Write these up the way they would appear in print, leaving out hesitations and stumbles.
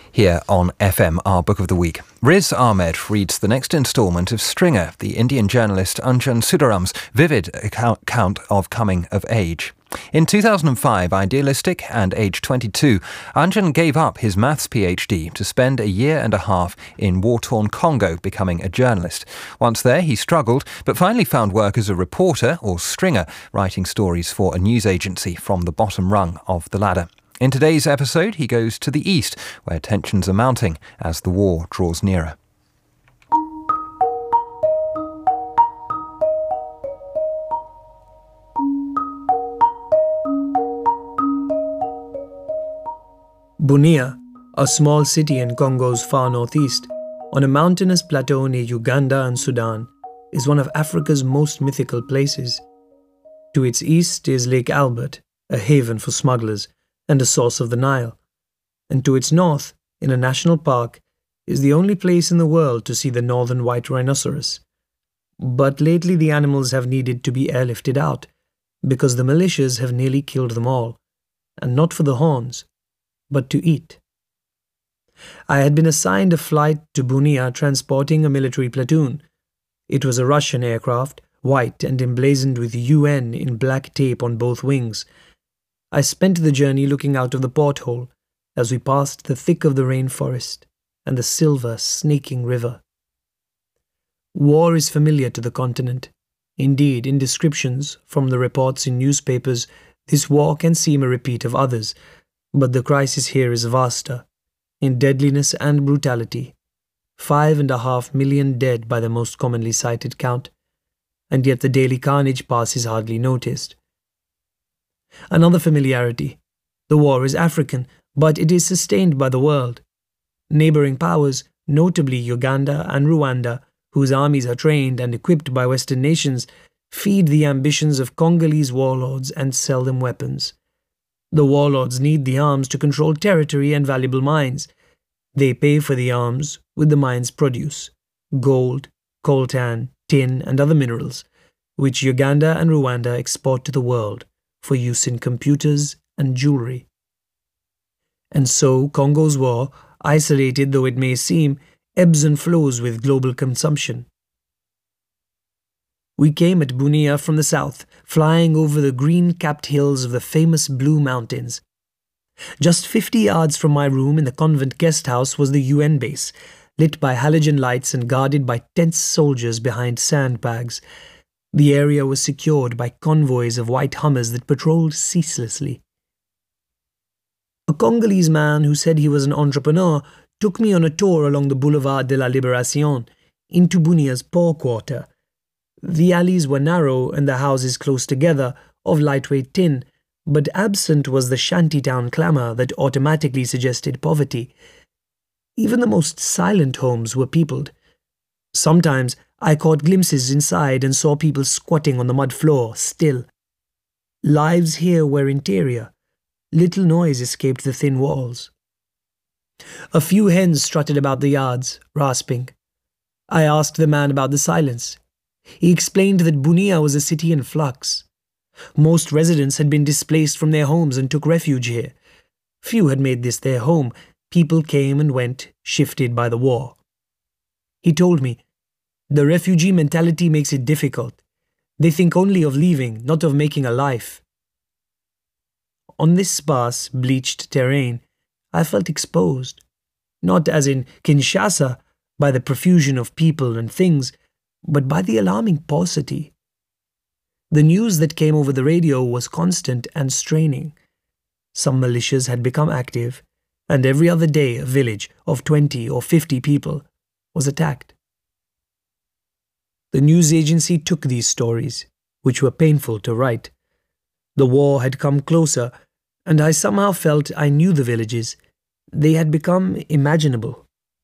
Here on FM, our Book of the Week. Riz Ahmed reads the next instalment of Stringer, the Indian journalist Anjan Sundaram's vivid account of coming of age. In 2005, idealistic and aged 22, Anjan gave up his maths PhD to spend a year and a half in war-torn Congo becoming a journalist. Once there, he struggled, but finally found work as a reporter, or stringer, writing stories for a news agency from the bottom rung of the ladder. In today's episode, he goes to the east, where tensions are mounting as the war draws nearer. Bunia, a small city in Congo's far northeast, on a mountainous plateau near Uganda and Sudan, is one of Africa's most mythical places. To its east is Lake Albert, a haven for smugglers and a source of the Nile. And to its north, in a national park, is the only place in the world to see the northern white rhinoceros. But lately the animals have needed to be airlifted out, because the militias have nearly killed them all, and not for the horns, but to eat. I had been assigned a flight to Bunia transporting a military platoon. It was a Russian aircraft, white and emblazoned with UN in black tape on both wings. I spent the journey looking out of the porthole as we passed the thick of the rainforest and the silver, snaking river. War is familiar to the continent. Indeed, in descriptions from the reports in newspapers, this war can seem a repeat of others, but the crisis here is vaster, in deadliness and brutality. 5.5 million dead by the most commonly cited count, and yet the daily carnage passes hardly noticed. Another familiarity. The war is African, but it is sustained by the world. Neighboring powers, notably Uganda and Rwanda, whose armies are trained and equipped by Western nations, feed the ambitions of Congolese warlords and sell them weapons. The warlords need the arms to control territory and valuable mines. They pay for the arms with the mines' produce: gold, coltan, tin, and other minerals, which Uganda and Rwanda export to the world for use in computers and jewelry. And so Congo's war, isolated though it may seem, ebbs and flows with global consumption. We came at Bunia from the south, flying over the green-capped hills of the famous Blue Mountains. Just 50 yards from my room in the convent guest house was the UN base, lit by halogen lights and guarded by tense soldiers behind sandbags. The area was secured by convoys of white Hummers that patrolled ceaselessly. A Congolese man who said he was an entrepreneur took me on a tour along the Boulevard de la Libération into Bunia's poor quarter. The alleys were narrow and the houses close together, of lightweight tin, but absent was the shantytown clamour that automatically suggested poverty. Even the most silent homes were peopled. Sometimes I caught glimpses inside and saw people squatting on the mud floor, still. Lives here were interior. Little noise escaped the thin walls. A few hens strutted about the yards, rasping. I asked the man about the silence. He explained that Bunia was a city in flux. Most residents had been displaced from their homes and took refuge here. Few had made this their home. People came and went, shifted by the war. He told me, the refugee mentality makes it difficult. They think only of leaving, not of making a life. On this sparse, bleached terrain, I felt exposed. Not as in Kinshasa, by the profusion of people and things, but by the alarming paucity. The news that came over the radio was constant and straining. Some militias had become active, and every other day a village of 20 or 50 people was attacked. The news agency took these stories, which were painful to write. The war had come closer, and I somehow felt I knew the villages. They had become imaginable.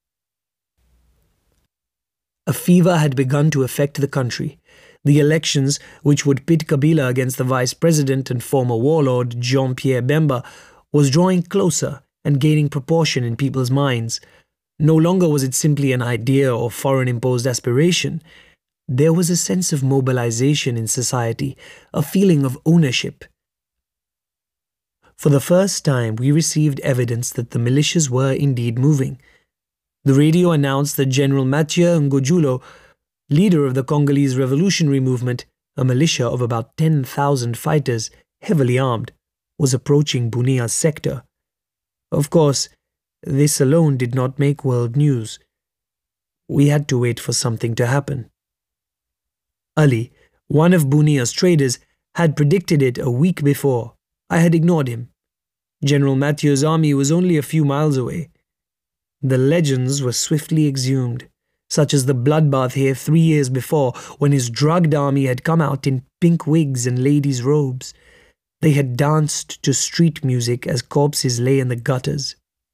A fever had begun to affect the country. The elections, which would pit Kabila against the vice president and former warlord Jean-Pierre Bemba, was drawing closer and gaining proportion in people's minds. No longer was it simply an idea or foreign-imposed aspiration. There was a sense of mobilization in society, a feeling of ownership. For the first time, we received evidence that the militias were indeed moving. The radio announced that General Mathieu Ngudjulo, leader of the Congolese revolutionary movement, a militia of about 10,000 fighters, heavily armed, was approaching Bunia's sector. Of course, this alone did not make world news. We had to wait for something to happen. Ali, one of Bunia's traders, had predicted it a week before. I had ignored him. General Mathieu's army was only a few miles away. The legends were swiftly exhumed, such as the bloodbath here 3 years before, when his drugged army had come out in pink wigs and ladies' robes. They had danced to street music as corpses lay in the gutters.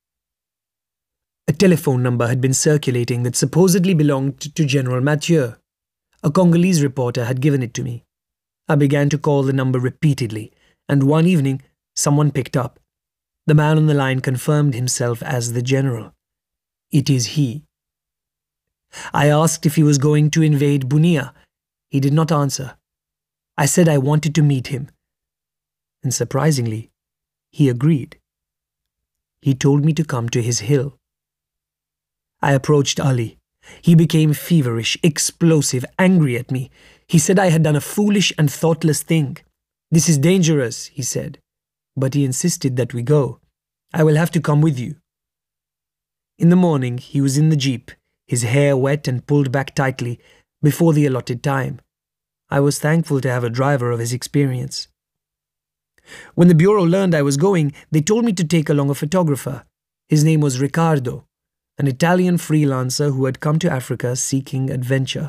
A telephone number had been circulating that supposedly belonged to General Mathieu. A Congolese reporter had given it to me. I began to call the number repeatedly, and one evening someone picked up. The man on the line confirmed himself as the general. It is he. I asked if he was going to invade Bunia. He did not answer. I said I wanted to meet him. And surprisingly, he agreed. He told me to come to his hill. I approached Ali. He became feverish, explosive, angry at me. He said I had done a foolish and thoughtless thing. This is dangerous, he said. But he insisted that we go. I will have to come with you. In the morning, he was in the jeep, his hair wet and pulled back tightly, before the allotted time. I was thankful to have a driver of his experience. When the bureau learned I was going, they told me to take along a photographer. His name was Riccardo, an Italian freelancer who had come to Africa seeking adventure.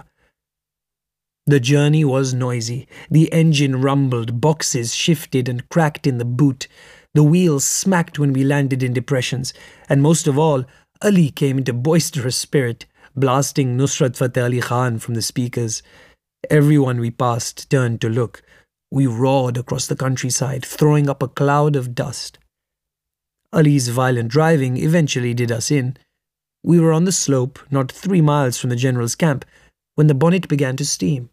The journey was noisy. The engine rumbled, boxes shifted and cracked in the boot. The wheels smacked when we landed in depressions, and most of all, Ali came into boisterous spirit, blasting Nusrat Fateh Ali Khan from the speakers. Everyone we passed turned to look. We roared across the countryside, throwing up a cloud of dust. Ali's violent driving eventually did us in. We were on the slope, not 3 miles from the general's camp, when the bonnet began to steam.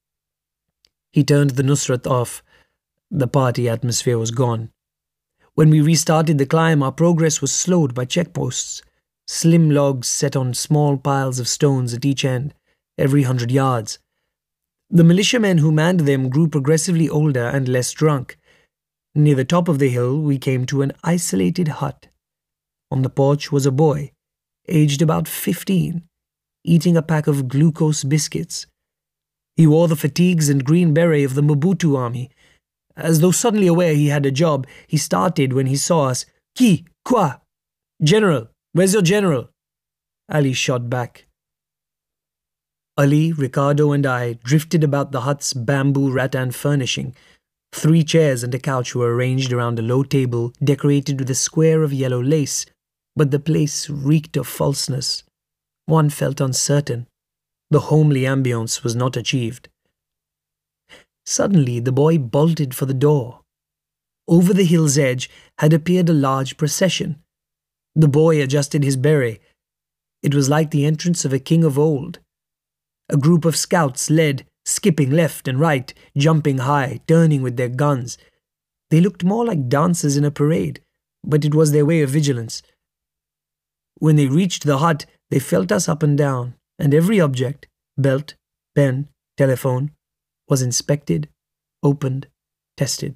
He turned the Nusrat off. The party atmosphere was gone. When we restarted the climb, our progress was slowed by checkposts. Slim logs set on small piles of stones at each end, every 100 yards. The militiamen who manned them grew progressively older and less drunk. Near the top of the hill, we came to an isolated hut. On the porch was a boy, aged about 15, eating a pack of glucose biscuits. He wore the fatigues and green beret of the Mobutu army. As though suddenly aware he had a job, he started when he saw us. Qui? Quoi? General, where's your general? Ali shot back. Ali, Riccardo and I drifted about the hut's bamboo rattan furnishing. 3 chairs and a couch were arranged around a low table decorated with a square of yellow lace, but the place reeked of falseness. One felt uncertain. The homely ambience was not achieved. Suddenly, the boy bolted for the door. Over the hill's edge had appeared a large procession. The boy adjusted his beret. It was like the entrance of a king of old. A group of scouts led, skipping left and right, jumping high, turning with their guns. They looked more like dancers in a parade, but it was their way of vigilance. When they reached the hut, they felt us up and down, and every object, belt, pen, telephone, was inspected, opened, tested.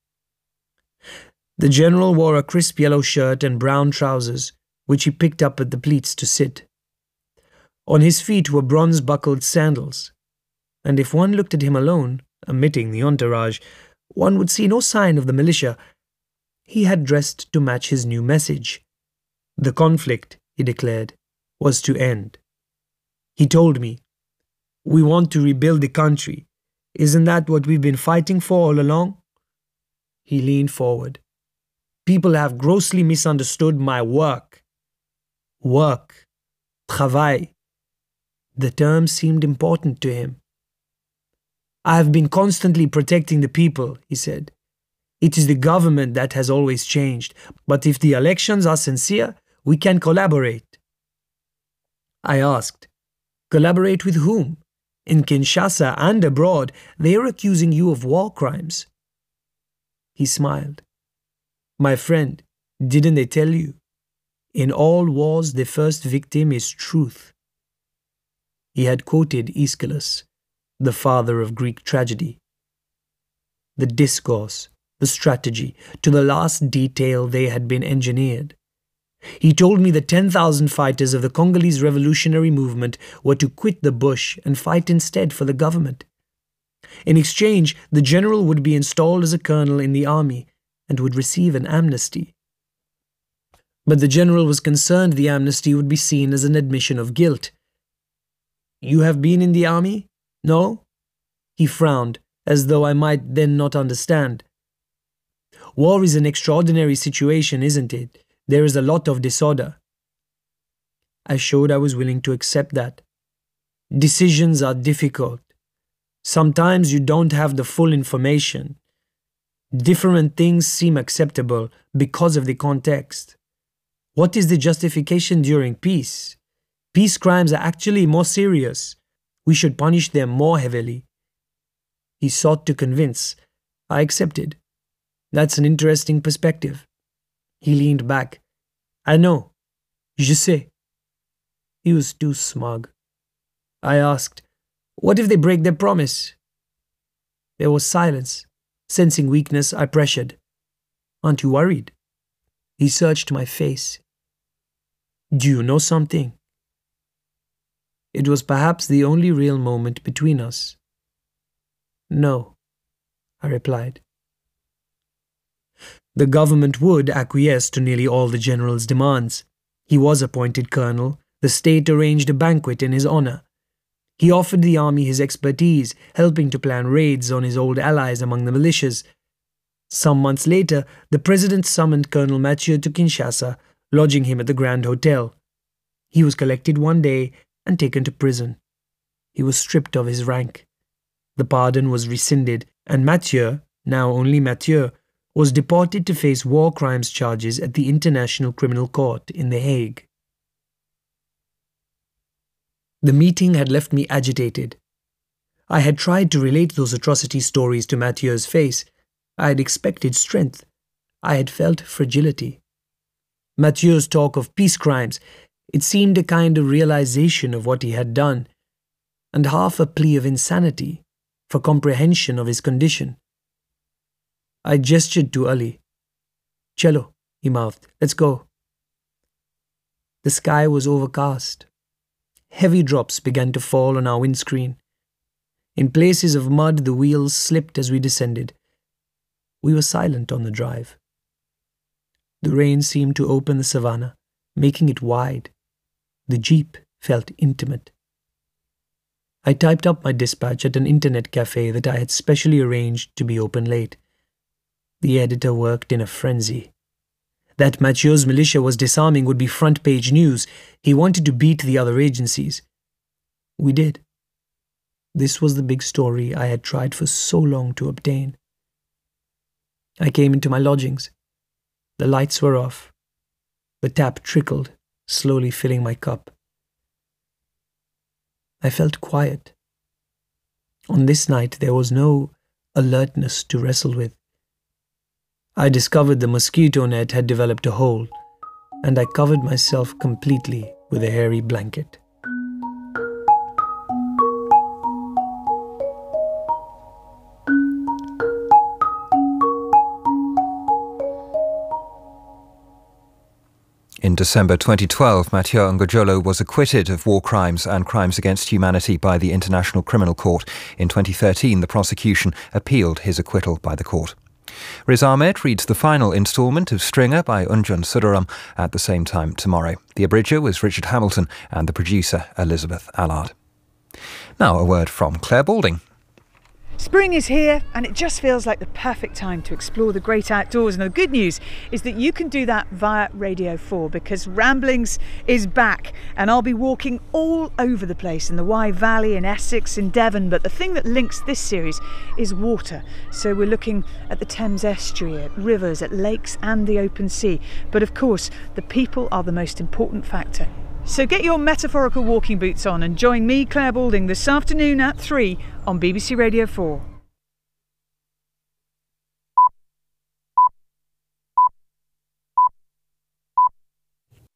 The general wore a crisp yellow shirt and brown trousers, which he picked up at the pleats to sit. On his feet were bronze-buckled sandals, and if one looked at him alone, omitting the entourage, one would see no sign of the militia. He had dressed to match his new message. The conflict, he declared, was to end. He told me, "We want to rebuild the country. Isn't that what we've been fighting for all along?" He leaned forward. "People have grossly misunderstood my work." Work. Travail. The term seemed important to him. "I have been constantly protecting the people," he said. "It is the government that has always changed, but if the elections are sincere, we can collaborate." I asked, "Collaborate with whom? In Kinshasa and abroad, they are accusing you of war crimes." He smiled. My friend, didn't they tell you? In all wars, the first victim is truth. He had quoted Aeschylus, the father of Greek tragedy. The discourse, the strategy, to the last detail they had been engineered. He told me the 10,000 fighters of the Congolese revolutionary movement were to quit the bush and fight instead for the government. In exchange, the general would be installed as a colonel in the army and would receive an amnesty. But the general was concerned the amnesty would be seen as an admission of guilt. You have been in the army? No? He frowned, as though I might then not understand. War is an extraordinary situation, isn't it? There is a lot of disorder. I showed I was willing to accept that. Decisions are difficult. Sometimes you don't have the full information. Different things seem acceptable because of the context. What is the justification during peace? Peace crimes are actually more serious. We should punish them more heavily. He sought to convince. I accepted. That's an interesting perspective. He leaned back. I know. Je sais. He was too smug. I asked, what if they break their promise? There was silence. Sensing weakness, I pressured. Aren't you worried? He searched my face. Do you know something? It was perhaps the only real moment between us. No, I replied. The government would acquiesce to nearly all the general's demands. He was appointed colonel. The state arranged a banquet in his honor. He offered the army his expertise, helping to plan raids on his old allies among the militias. Some months later, the president summoned Colonel Mathieu to Kinshasa, lodging him at the Grand Hotel. He was collected one day and taken to prison. He was stripped of his rank. The pardon was rescinded, and Mathieu, now only Mathieu, was deported to face war crimes charges at the International Criminal Court in The Hague. The meeting had left me agitated. I had tried to relate those atrocity stories to Mathieu's face. I had expected strength. I had felt fragility. Mathieu's talk of peace crimes, it seemed a kind of realization of what he had done, and half a plea of insanity for comprehension of his condition. I gestured to Ali. Cello, he mouthed. Let's go. The sky was overcast. Heavy drops began to fall on our windscreen. In places of mud, the wheels slipped as we descended. We were silent on the drive. The rain seemed to open the savannah, making it wide. The jeep felt intimate. I typed up my dispatch at an internet cafe that I had specially arranged to be open late. The editor worked in a frenzy. That Mathieu's militia was disarming would be front-page news. He wanted to beat the other agencies. We did. This was the big story I had tried for so long to obtain. I came into my lodgings. The lights were off. The tap trickled, slowly filling my cup. I felt quiet. On this night there was no alertness to wrestle with. I discovered the mosquito net had developed a hole, and I covered myself completely with a hairy blanket. In December 2012, Mathieu Ngudjolo was acquitted of war crimes and crimes against humanity by the International Criminal Court. In 2013, the prosecution appealed his acquittal by the court. Riz Ahmed reads the final instalment of Stringer by Anjan Sudaram at the same time tomorrow. The abridger was Richard Hamilton and the producer Elizabeth Allard. Now a word from Claire Balding. Spring is here and it just feels like the perfect time to explore the great outdoors. And the good news is that you can do that via Radio 4 because Ramblings is back and I'll be walking all over the place in the Wye Valley, in Essex, in Devon. But the thing that links this series is water. So we're looking at the Thames estuary, at rivers, at lakes and the open sea. But of course, the people are the most important factor. So get your metaphorical walking boots on and join me, Claire Balding, this afternoon at 3 on BBC Radio 4.